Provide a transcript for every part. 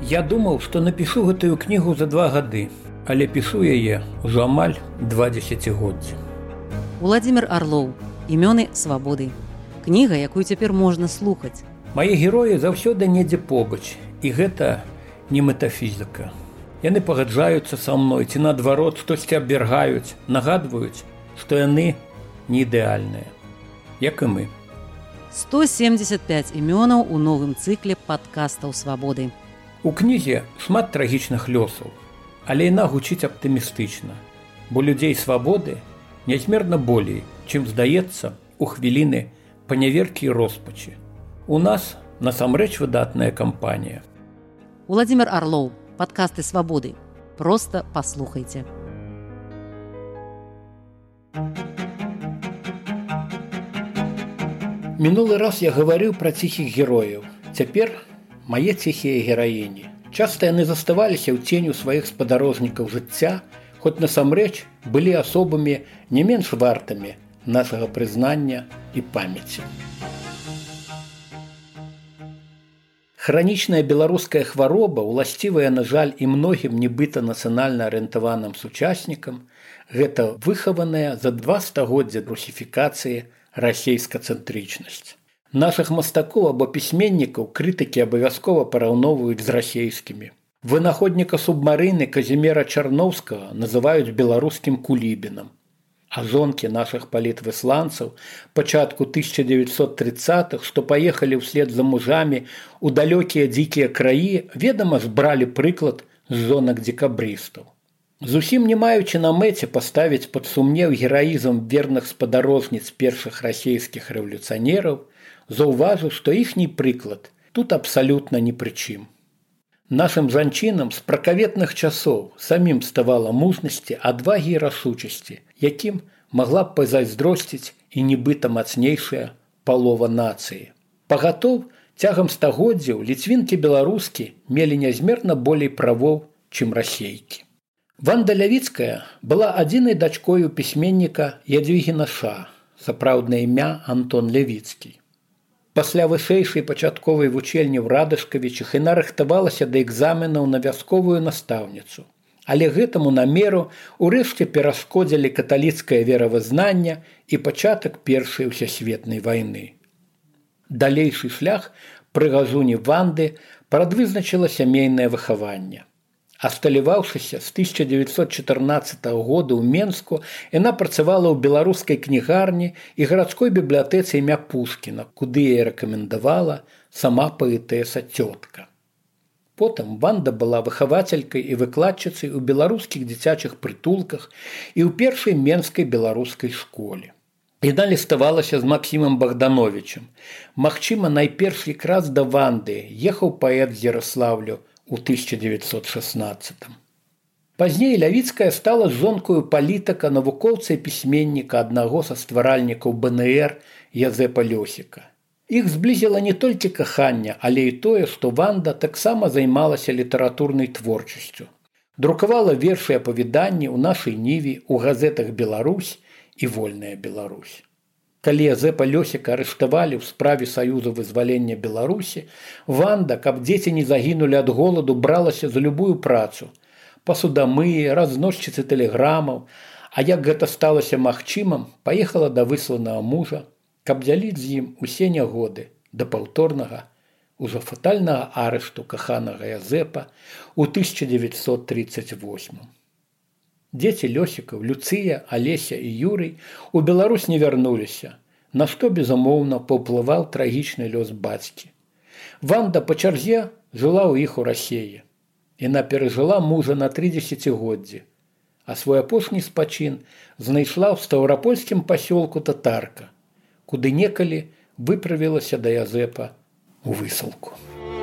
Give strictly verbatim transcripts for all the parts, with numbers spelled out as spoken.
Я думаў, што напішу гэтую кнігу за два гады, але пішу яе ўжо амаль два дзесяцігоддзі. Уладзімір Арлоў. Імёны свабоды. Кніга, якую цяпер можна слухаць. Мае героі заўсёды недзе побач, і гэта не метафізіка. Яны пагаджаюцца са мной, ці наадварот штосьці абвяргаюць, нагадваюць, што яны не ідэальныя, як і мы. сто семьдесят пять імёнаў у новым цыкле падкастаў свабоды. У кнізе шмат трагічных лёсаў, але яна гучыць аптымістычна, бо людзей свабоды нязмерна болей, чым здаецца у хвіліны паняверкі і роспачы. У нас насамрэч выдатная кампанія. Уладзімір Арлоў. Падкасты свабоды. Проста паслухайце. Мінулы раз я гаварыў пра ціхіх герояў. Цяпер мае ціхія гераіні. Часта яны заставаліся ў ценю сваіх спадарожнікаў жыцця, хоць насамрэч былі асобамі не менш вартымі нашага прызнання і памяці. Хранічная беларуская хвароба, уласцівая, на жаль, і многім нібыта нацыянальна арыентаваным сучаснікам, гэта выхаваная за два стагоддзя русіфікацыі расейскацэнтрычнасць. Нашых мастакоў або пісьменнікаў крытыкі абавязкова параўноўваюць з расейскімі. Вынаходніка субмарыны Казіміра Чарноўскага называюць беларускім Кулібінам. А жонкі нашых палітвысланцаў пачатку тысяча дзевяцьсот трыццатых, што паехалі ўслед за мужамі ў далёкія дзікія краі, ведама ж бралі прыклад з жонак дзекабрыстаў. Зусім не маючы на мэце паставіць пад сумнеў гераізм верных спадарожніц першых расейскіх рэвалюцыянераў, заўважыў, што іхні прыклад тут абсалютна ні пры чым. Нашым жанчынам з пракаветных часоў самім ставала мужнасці, адвагі і рашучасці, якім магла б пазайздросціць і нібыта мацнейшая палова нацыі. Пагатоў, цягам стагоддзяў ліцвінкі беларускі мелі нязмерна болей правоў, чым расейкі. Ванда Лявіцкая была адзінай дачкою пісьменніка Ядвігі Ша, сапраўднае імя Антон Лявіцкі. Пасля вышэйшай пачатковай вучэльні ў Радышкавічах яна рыхтавалася да экзаменаў на вясковую настаўніцу. Але гэтаму намеру ўрэшце перашкодзілі каталіцкае веравызнанне і пачатак Першай усесветнай вайны. Далейшы шлях пры газуні Ванды прадвызначыла сямейнае выхаванне. Асталяваўшыся з тысяча дзевяцьсот чатырнаццатага года ў Менску, яна працавала ў беларускай кнігарні і гарадской бібліятэцы імя Пушкіна, куды яе рэкамендавала сама паэтэса цётка. Потым Ванда была выхавацелькай і выкладчыцай у беларускіх дзіцячых прытулках і ў першай менскай беларускай школе. Яна ліставалася з Максімам Богдановичем. Магчыма, найперш якраз да Ванды ехаў паэт з Ярослаўлю у тысяча дзевяцьсот шаснаццатым. Пазней Лявіцкая стала жонкою палітыка, навукоўца і пісьменніка, аднаго са стваральнікаў бэ эн эр Язэпа Лёсіка. Іх зблізіла не толькі каханне, але і тое, што Ванда таксама займалася літаратурнай творчасцю. Друкавала вершы і апавяданні ў нашай ніве, у газетах «Беларусь» і «Вольная Беларусь». Калі Язэпа Лёсіка арыштавалі ў справе Саюза вызвалення Беларусі, Ванда, каб дзеці не загінулі ад голаду, бралася за любую працу. Пасудамыі, разносчыцы тэлеграмаў, а як гэта сталася магчымым, паехала да высланага мужа, каб дзяліць з ім усе нягоды да паўторнага, ужо фатальнага арышту каханага Язэпа ў тысяча дзевяцьсот трыццаць восьмым. Дзеці Лёсікаў, Люцыя, Алеся і Юрый у Беларусь не вярнуліся, на што, безумоўна, паўплываў трагічны лёс бацькі. Ванда па чарзе жыла ў іх у Расеі. Яна перажыла мужа на тры дзесяцігоддзі, а свой апошні спачын знайшла ў стаўрапольскім пасёлку Татарка, куды некалі выправілася да Язэпа ў высылку.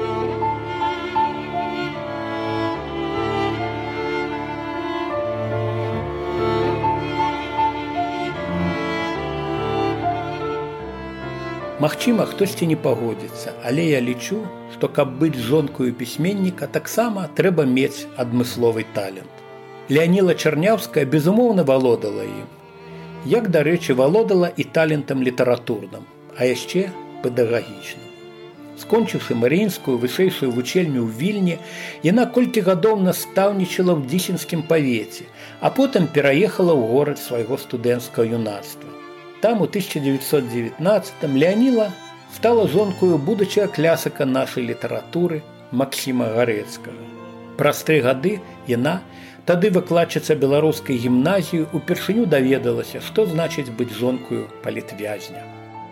Магчыма, хтосьці не пагодзіцца, але я лічу, што каб быць жонкою пісьменніка, таксама трэба мець адмысловы талент. Леаніла Чарняўская, безумоўна, валодала ім. Як, дарэчы, валодала і талентам літаратурным, а яшчэ педагагічным. Скончыўшы марыінскую вышэйшую вучэльню ў Вільні, яна колькі гадоў настаўнічала ў дзісенскім павеце, а потым пераехала ў горад свайго студэнцкага юнацтва. Там у тысяча дзевяцьсот дзевятнаццатым Леаніла стала жонкою будучага клясыка нашай літаратуры Максіма Гарэцкага. Праз тры гады яна, тады выкладчыца беларускай гімназіі, упершыню даведалася, што значыць быць жонкою палітвязня.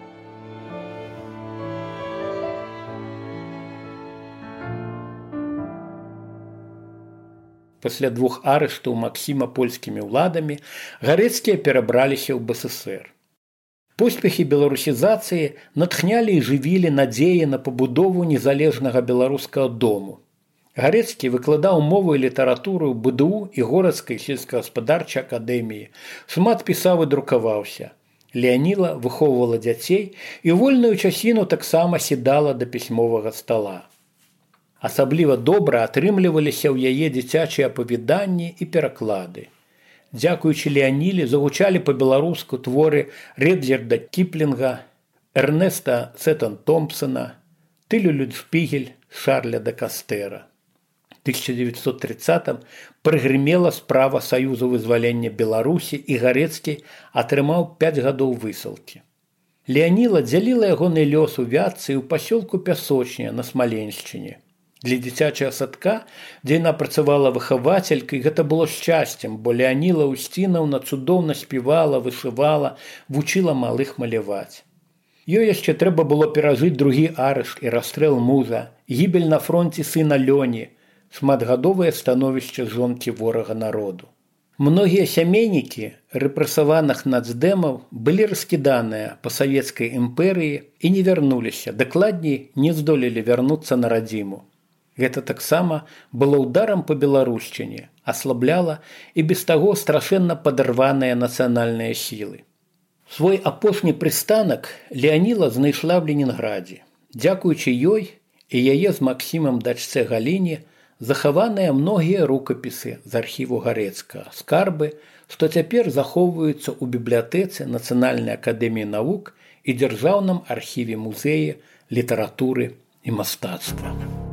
Пасля двух арыштаў Максіма польскімі ўладамі Гарэцкія перабраліся ў БССР. Поспехі беларусізацыі натхнялі і жывілі надзеі на пабудову незалежнага беларускага дому. Гарэцкі выкладаў мову і літаратуру ў БДУ і горадскай сельскагаспадарчай акадэміі, шмат пісаў і друкаваўся. Леаніла выхоўвала дзяцей і вольную часіну таксама сідала да пісьмовага стала. Асабліва добра атрымліваліся ў яе дзіцячыя апавяданні і пераклады. Дзякуючы Леаніле загучалі па-беларуску творы Ред'ярда Кіплінга, Эрнеста Сеттон-Томпсона, Тылю Людшпігель, Шарля де Кастэра. У тысяча дзевяцьсот трыццатым прыгрымела справа Саюзу вызвалення Беларусі, і Гарэцкі атрымаў пяць гадоў высылкі. Леаніла дзяліла ягоны лёс у Вятцы і ў пасёлку Пясочня на Смаленшчыне. Для дзіцячага садка, дзе яна працавала выхавацелькай, гэта было шчасцем, бо Леаніла Устінаўна цудоўна спявала, вышывала, вучыла малых маляваць. Ёй яшчэ трэба было перажыць другі арышт і расстрэл мужа, гібель на фронце сына Лёні, шматгадовае становішча жонкі ворага народу. Многія сямейнікі рэпрэсаваных нацдэмаў былі раскіданыя па савецкай імперыі і не вярнуліся, дакладней, не здолелі вярнуцца на радзіму. Гэта таксама было ўдарам па беларушчыне, аслабляла і без таго страшэнна падарваныя нацыянальныя сілы. Свой апошні прыстанак Леаніла знайшла ў Ленінградзе. Дзякуючы ёй і яе з Максімам дачцэ Галіне захаваныя многія рукапісы з архіву Гарэцкага, скарбы, што цяпер захоўваюцца ў бібліятэцы Нацыянальнай акадэміі навук і дзяржаўным архіве музеі літаратуры і мастацтва.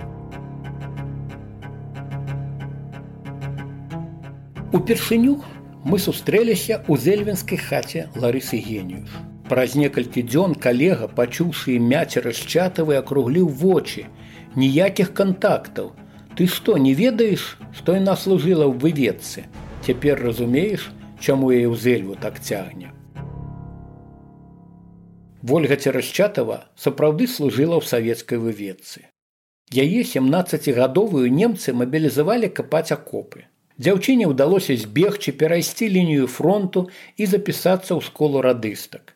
Упершыню мы сустрэліся ў зельвінскай хаце Ларысы Геніюш. Праз некалькі дзён калега, пачуўшы імя Церашчатавай, акругліў вочы. Ніякіх кантактаў. Ты што, не ведаеш, што яна служыла ў выведцы? Цяпер разумееш, чаму яе ў зельву так цягне? Вольга Церашчатава сапраўды служыла ў савецкай выведцы. Яе сямнаццацігадовую немцы мабілізавалі капаць акопы. Дзяўчыне ўдалося збегчы, перайсці лінію фронту і запісацца ў школу радыстак.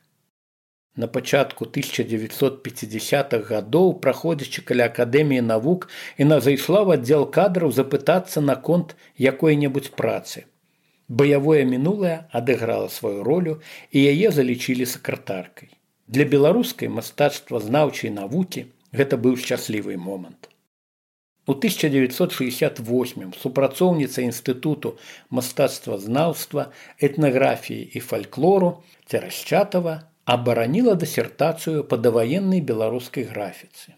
На пачатку тысяча дзевяцьсот пяцідзясятых гадоў, праходзячы каля акадэміі навук, яна зайшла ў аддзел кадраў запытацца наконт якой-небудзь працы. Баявое мінулае адыграла сваю ролю, і яе залічылі сакратаркай. Для беларускай мастацтвазнаўчай навукі гэта быў шчаслівы момант. У тысяча дзевяцьсот шэсцьдзясят восьмым супрацоўніца інстытуту мастацтвазнаўства, этнаграфіі і фальклору Церашчатава абараніла дысертацыю па даваеннай беларускай графіцы.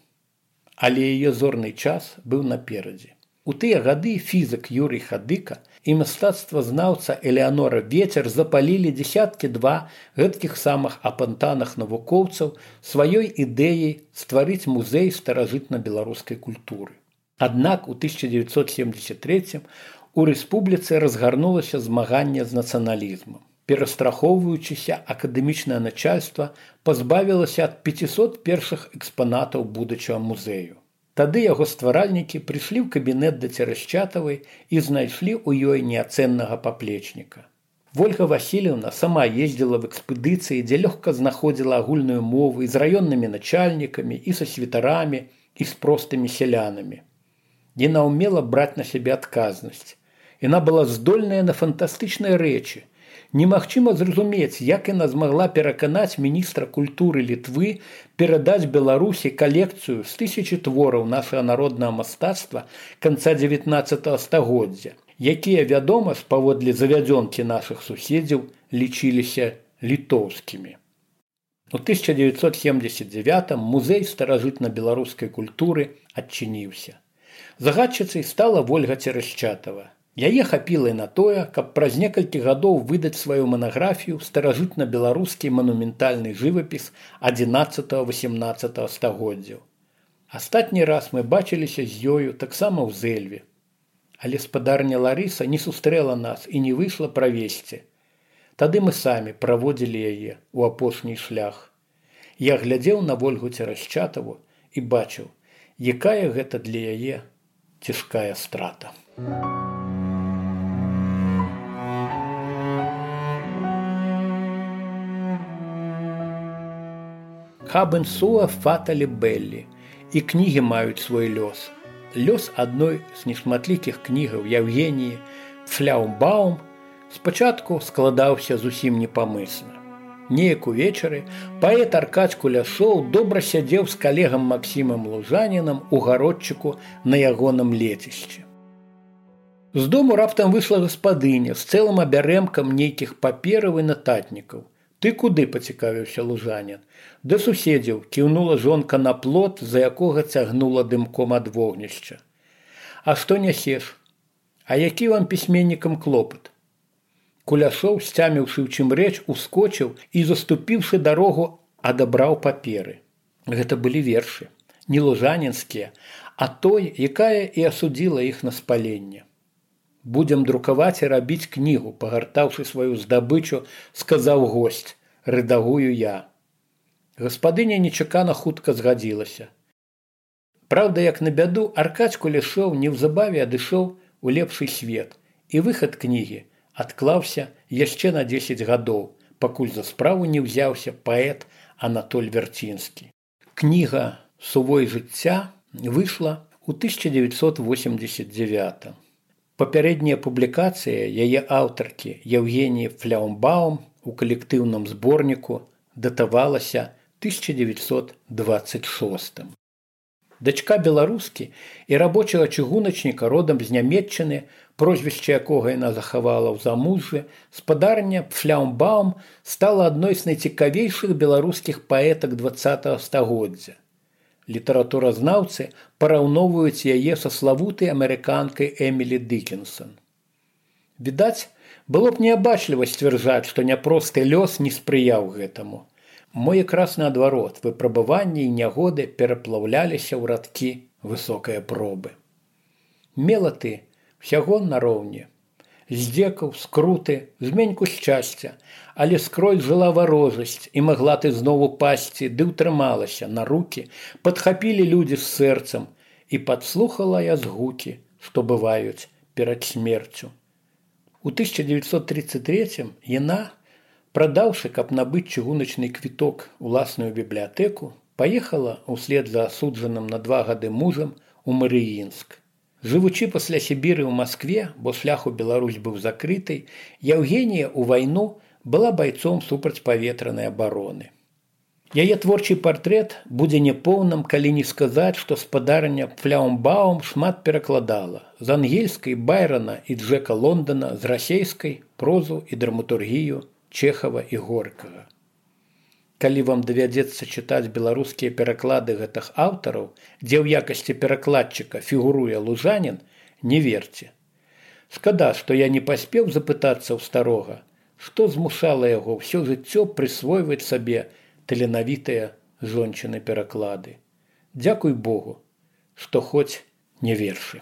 Але яе зорны час быў наперадзе. У тыя гады фізік Юрый Хадыка і мастацтвазнаўца Элеанора Вецер запалілі дзесяткі-два гэткіх самых апантаных навукоўцаў сваёй ідэяй стварыць музей старажытна-беларускай культуры. Аднак у тысяча дзевяцьсот семдзесят трэцім у рэспубліцы разгарнулася змаганне з нацыяналізмам. Перастрахоўваючыся, акадэмічнае начальства пазбавілася ад пяцісот першых экспанатаў будучага музею. Тады яго стваральнікі прыйшлі ў кабінет да Церашчатавай і знайшлі ў ёй неацэннага паплечніка. Вольга Васильевна сама ездзіла в экспедыцыі, дзе лёгка знаходзіла агульную мову і з раённымі начальнікамі, і са святарамі, і з простымі сялянамі. Яна ўмела браць на сябе адказнасць. Яна была здольная на фантастычныя рэчы. Немагчыма зразумець, як яна змагла пераканаць міністра культуры Літвы перадаць Беларусі калекцыю з тысячы твораў нашага народнага мастацтва канца дзевятнаццатага стагоддзя, якія, вядома, паводле завядзёнкі нашых суседзяў лічыліся літоўскімі. У тысяча девятьсот семьдесят девятым музей старажытна-беларускай культуры адчыніўся. Загадчыцай стала Вольга Церашчатова. Яе хапіла і на тое, каб праз некалькі гадоў выдаць сваю манаграфію старажытна-беларускі манументальны жывапіс адзінаццатага-васямнаццатага стагоддзяў. Астатні раз мы бачыліся з ёю таксама ў Зэльве. Але спадарня Ларыса не сустрэла нас і не выйшла правесці. Тады мы самі праводзілі яе ў апошні шлях. Я глядзеў на Вольгу Церашчатаву і бачыў, якая гэта для яе цяжкая страта. Хабен суа фаталі беллі, і кнігі маюць свой лёс. Лёс адной з нешматлікіх кнігаў Яўгеніі Фляумбаум спачатку складаўся зусім непамысна. Неяк увечары паэт Аркадзь Куляшоў добра сядзеў з калегам Максімам Лужанінам у гародчыку на ягоным лецішчы. З дому раптам выйшла гаспадыня з цэлым абярэмкам нейкіх папераў і нататнікаў. «Ты куды?» – пацікавіўся Лужанін. «Да суседзяў», – кіўнула жонка на плот, за якога цягнула дымком ад вогнішча. «А што нясеш? А які вам пісьменнікам клопат?» Куляшоў, сцяміўшы ў чым рэч, ускочыў і, заступіўшы дарогу, адабраў паперы. Гэта былі вершы, не лужанінскія, а той, якая і асудзіла іх на спаленне. «Будзем друкаваць і рабіць кнігу», – пагартаўшы сваю здабычу, сказаў госць, «рэдагую я». Гаспадыня нечакана хутка згадзілася. Праўда, як на бяду, Аркадзь Куляшоў неўзабаве адышоў у лепшы свет, і выхад кнігі адклаўся яшчэ на дзесяць гадоў, пакуль за справу не ўзяўся паэт Анатоль Вярцінскі. Кніга «Сувой жыцця» выйшла ў тысяча девятьсот восемьдесят девятым. Папярэдняя публікацыя яе аўтаркі Яўгеніі Фляумбаум у калектыўным зборніку датавалася тысяча девятьсот двадцать шостым. Дачка беларускі і рабочага чыгуначніка родам з Нямецчыны, прозвішча якога яна захавала ў замужжы, спадарня Фляумбаум стала адной з найцікавейшых беларускіх паэтак дваццатага стагоддзя. Літаратуразнаўцы параўноўваюць яе са славутай амерыканкай Эмілі Дыкінсон. Відаць, было б неабачліва сцвярджаць, што няпросты лёс не спрыяў гэтаму. Мо якраз наадварот, выпрабаванні і нягоды пераплаўляліся ў радкі высокае пробы. Мела ты ўсяго нароўні. Здзекаў, скруты, зменьку шчасця, але скрозь жыла варожасць, і магла ты знову пасці, ды ўтрымалася на рукі, падхапілі людзі з сэрцам, і падслухала я згукі, што бываюць перад смерцю. У тысяча девятьсот тридцать третьем яна, прадаўшы, каб набыць чыгуначны квіток уласную бібліятэку, паехала ўслед за асуджаным на два гады мужам у Марыінск. Жывучы пасля Сібіры ў Маскве, бо шлях у Беларусь быў закрыты, Яўгенія ў вайну была байцом супрацьпаветранай абароны. Яе творчы партрэт будзе няпоўным, калі не сказаць, што спадарня Фляумбаум шмат перакладала з ангельскай Байрона і Джека Лондона, з расейскай прозу і драматургію Чэхава і Горкага. Калі вам давядзецца чытаць беларускія пераклады гэтых аўтараў, дзе ў якасці перакладчыка фігуруе Лужанін, не верце. Шкада, што я не паспеў запытацца ў старога, што змушала яго ўсё жыццё прысвойваць сабе таленавітыя жончыны пераклады. Дзякуй Богу, што хоць не вершы.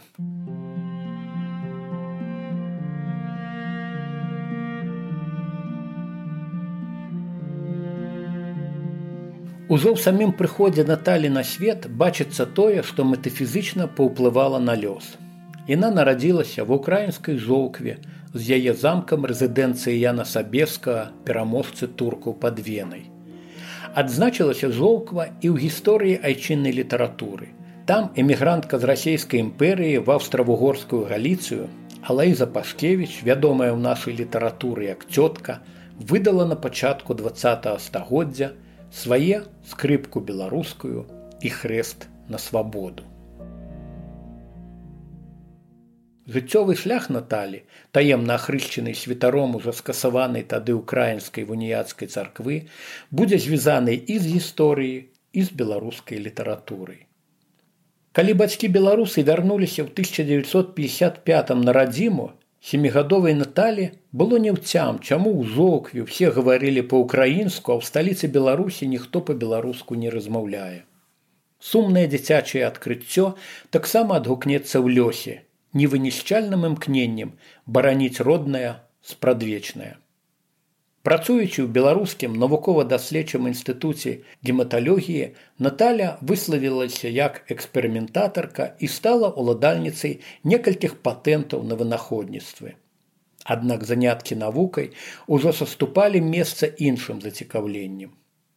Ужо ў самім прыходзе Наталі на свет бачыцца тое, што метафізічна паўплывала на лёс. Яна нарадзілася ва ўкраінскай Жоўкве з яе замкам рэзідэнцыі Яна Сабескага, пераможцы туркаў пад Венай. Адзначылася Жоўква і ў гісторыі айчыннай літаратуры. Там эмігрантка з расійскай імперыі в аўстра-вугорскую Галіцыю Алаіза Пашкевіч, вядомая ў нашай літаратуры як цётка, выдала на пачатку дваццатага стагоддзя свае скрыпку беларускую і хрэст на свабоду. Жыццёвы шлях Наталі, таемна ахрышчанай святаром ужо скасаванай тады ўкраінскай уніяцкай царквы, будзе звязаны і з гісторыяй, і з беларускай літаратурай. Калі бацькі беларусы вярнуліся ў тысяча дзевяцьсот пятьдесят пятым на радзіму, сямігадовай Наталі было неўцям, чаму ў Жокве ўсе гаварылі па-ўкраінску, а ў сталіцы Беларусі ніхто па-беларуску не размаўляе. Сумнае дзіцячае адкрыццё таксама адгукнецца ў лёсе, невынішчальным імкненнем бараніць роднае спрадвечнае. Працуючы ў беларускім навукова-даследчым інстытуце гематалогіі, Наталя выславілася як эксперыментатарка і стала ўладальніцай некалькіх патэнтаў на вынаходніцтвы. Аднак заняткі навукай ужо саступалі месца іншым зацікаўленням.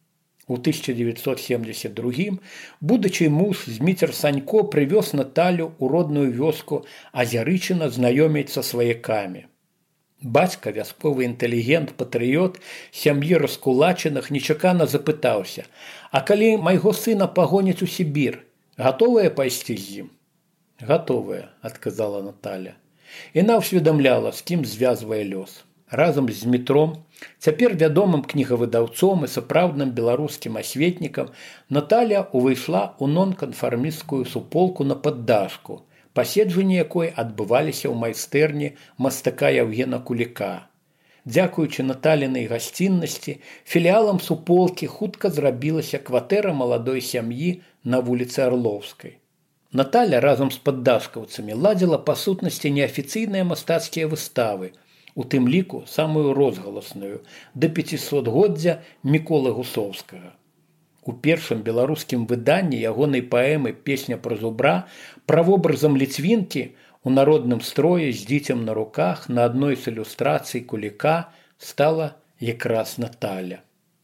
У тысяча дзевяцьсот семьдесят другім будучы муж Зміцер Санько прывёз Наталю ў родную вёску Азярычына знаёміць са сваякамі. Бацька, вясковы інтэлігент, патрыёт, сям'і раскулачаных нечакана запытаўся: «А калі майго сына пагоняць у Сібір, гатовая пайсці з ім?» «Гатовая», – адказала Наталя. Яна ўсведамляла, з кім звязвае лёс. Разам з Змітром, цяпер вядомым кнігавыдаўцом і сапраўдным беларускім асветнікам, Наталя увайшла ў нонканфармісцкую суполку на Паддашку, паседжанні якой адбываліся ў майстэрні мастака Яўгена Куліка. Дзякуючы Наталінай гасціннасці, філіалам суполкі хутка зрабілася кватэра маладой сям'і на вуліцы Арлоўскай. Наталя разам з паддашкаўцамі ладзіла па сутнасці неафіцыйныя мастацкія выставы, у тым ліку самую розгаласную да пяцісотгоддзя Міколы Гусоўскага. У першым беларускім выданні ягонай паэмы «Песня пра зубра» правобразам ліцвінкі у народным строі з дзіцем на руках на адной з ілюстрацый Куліка стала якраз Наталя.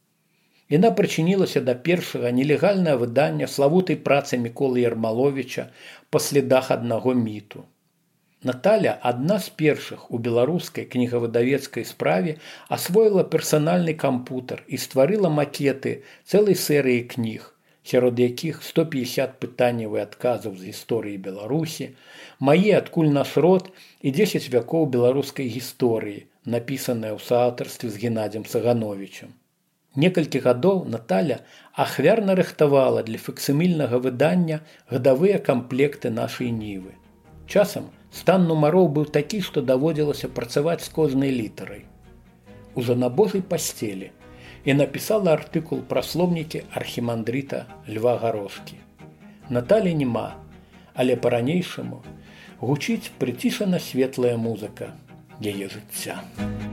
Яна прычынілася да першага нелегальнага выдання славутай працы Міколы Ярмаловіча «Па следах аднаго міту». Наталя адна з першых у беларускай кнігавыдавецкай справе асвоіла персанальны кампутар і стварыла макеты цэлай серыі кніг, сярод якіх сто пятьдесят пытанняў і адказаў з гісторыі Беларусі, «Мае, адкуль наш род» і дзесяць вякоў беларускай гісторыі, напісаныя ў сааўтарстве з Геннадзем Сагановічам. Некалькі гадоў Наталя ахвярна рыхтавала для факсімільнага выдання гадавыя камплекты нашай нівы. Часам стан нумароў быў такі, што даводзілася працаваць з кожнай літарай. Ужо на Божай пасцелі і напісала артыкул пра слоўнікі архімандрыта Льва Гарошкі. Наталі нема, але па-ранейшаму гучыць прыцішана светлая музыка яе жыцця.